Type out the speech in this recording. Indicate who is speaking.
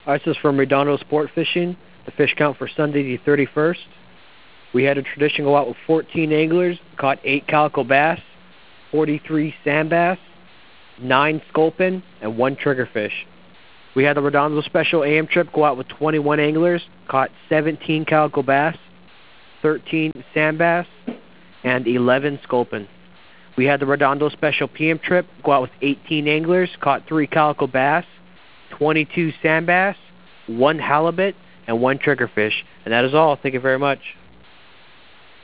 Speaker 1: This is from Redondo Sport Fishing. The fish count for Sunday the 31st. We had a tradition go out with 14 anglers, caught 8 calico bass, 43 sand bass, 9 sculpin, and 1 triggerfish. We had the Redondo Special AM trip go out with 21 anglers, caught 17 calico bass, 13 sand bass, and 11 sculpin. We had the Redondo Special PM trip go out with 18 anglers, caught 3 calico bass, 22 sand bass, 1 halibut, and 1 triggerfish. And that is all. Thank you very much.